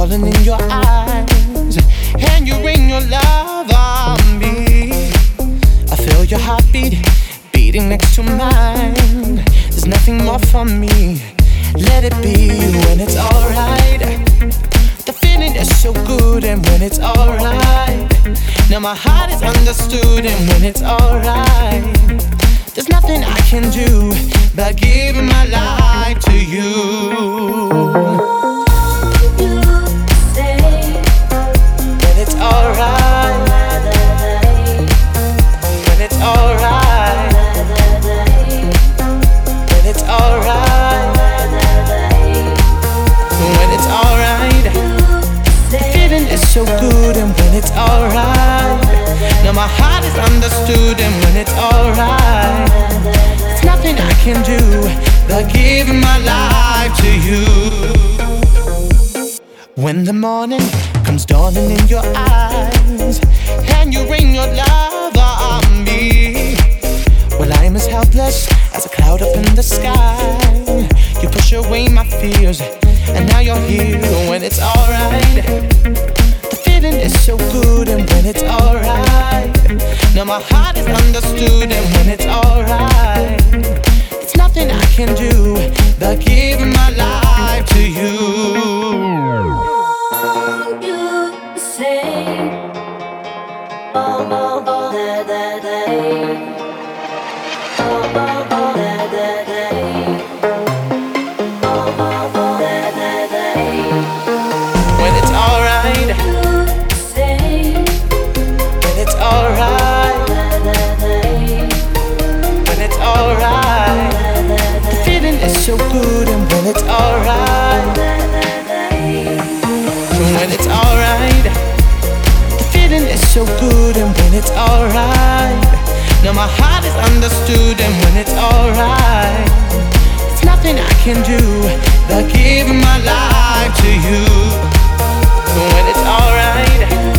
dawning in your eyes, and you ring your love on me. I feel your heartbeat beating next to mine. There's nothing more for me. Let it be when it's alright. The feeling is so good, and when it's alright. Now my heart is understood, and when it's alright. There's nothing I can do but giving my life to you. When it's alright. When it's alright. When it's alright. When it's alright. The feeling is so good, and when it's alright. Now my heart is understood, and when it's alright. There's nothing I can do but giving my life to you. When the morning comes dawning in your eyes, and you ring your love on me, well, I'm as helpless as a cloud up in the sky. You push away my fears, and now you're here. When it's alright. The feeling is so good, and when it's alright. Now my heart is understood, and when it's alright. There's nothing I can do but giving my life to you. You say, oh, that day. Oh, that day. Oh, that day. When it's alright. You say, When it's alright. When it's alright. The feeling is so good, and when it's alright. When it's alright. The feeling is so good, and when it's alright. Now my heart is understood, and when it's alright. There's nothing I can do but giving my life to you. When it's alright.